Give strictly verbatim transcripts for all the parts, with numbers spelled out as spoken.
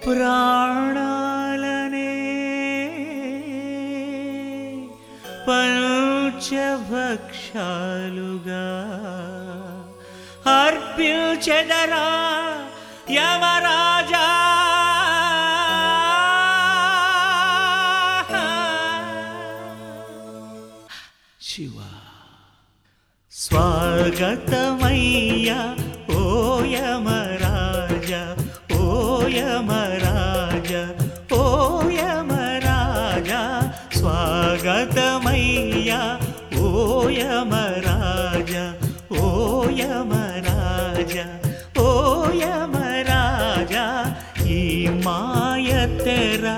ప్రాణాలనే పంచభక్షాలుగా అర్పించెదరా యమరాజా. శివ స్వాగతమయ్యా ఓ యమరాజా, ఓ యమరాజా, ఓ యమరాజా. స్వాగతమయ్యా ఓ యమరాజా, ఓ యమరాజా, ఓ యమరాజా. ఈ మాయతెరా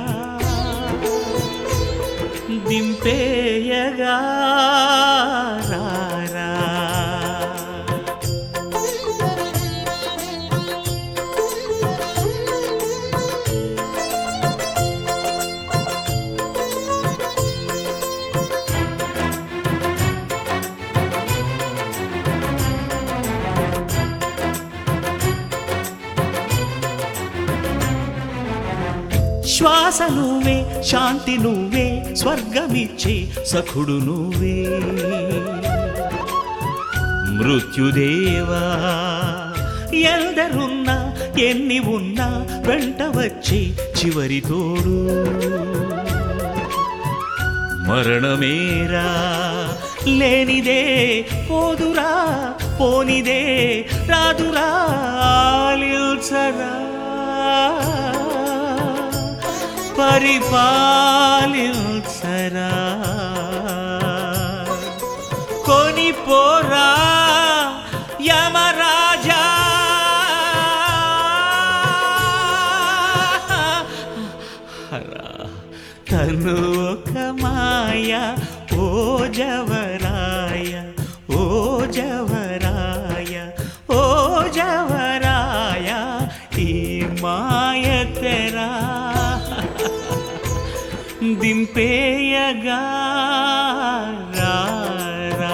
దింపేయగా రారా. శ్వాస నువ్వే, శాంతి నువ్వే, స్వర్గమిచ్చే సఖుడు నువ్వే. మృత్యుదేవా ఎందరున్నా ఎన్ని ఉన్నా వెంట వచ్చి చివరి తోడు. మరణమేరా లేనిదే పోదురా, పోనిదే రాదురా. ఆలిల్చరా పరిపాలించరా, కొనిపోరా యమరాజా. తను ఒక మాయ ఓ జవరాయ, ఓ జవరాయ, ఓ జవరాయ. ఈ మాయ తెరా దింపేయగా రారా.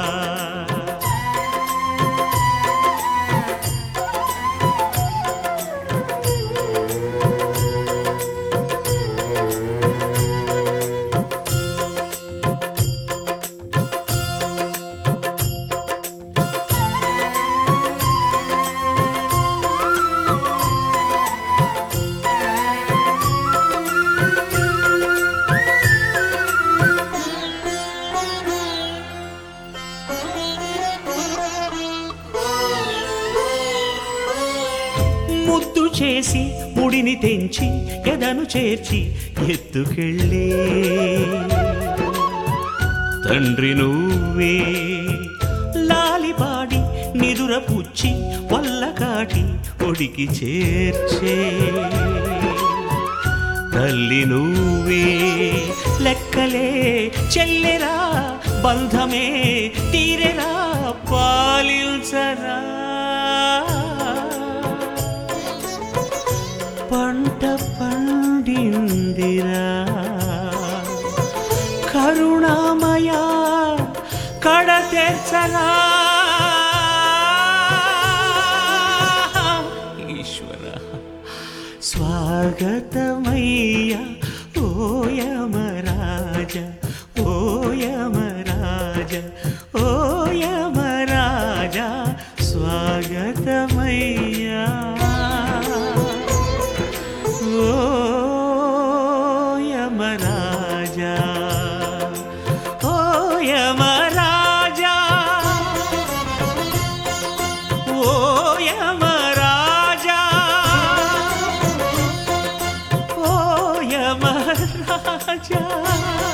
ముద్దు చేసి ముడిని తెంచి ఎదను చేర్చి ఎత్తుకెళ్ళే తండ్రి నువ్వే. లాలిపాడి నిదురపుచ్చి వల్ల కాటి ఒడికి చేర్చే తల్లి నువ్వే. లెక్కలే చెల్లెరా బంధమే తీరెరా, పాలిల్చరా. పంట పండిందిరా కరుణామయ కడ తెర్చరా. ఈశ్వర స్వాగతమయ్యా ఓ యమరాజా, ఓ యమరాజా, ఓ యమరాజా. స్వాగతమయ్యా ఓ యమరాజా, ఓ యమరాజా, ఓ యమరాజా, ఓ యమరాజా.